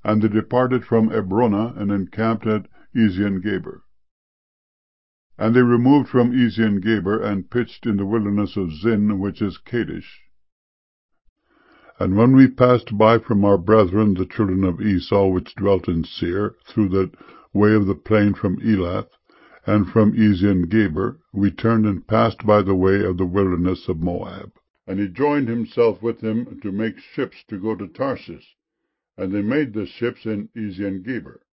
And they departed from Ebrona, and encamped at Ezion-Geber. And they removed from Ezion-Geber, and pitched in the wilderness of Zin, which is Kadesh. And when we passed by from our brethren the children of Esau, which dwelt in Seir, through the way of the plain from Elath, and from Ezion-Geber, we turned and passed by the way of the wilderness of Moab. And he joined himself with them to make ships to go to Tarsus, and they made the ships in Ezion-Geber.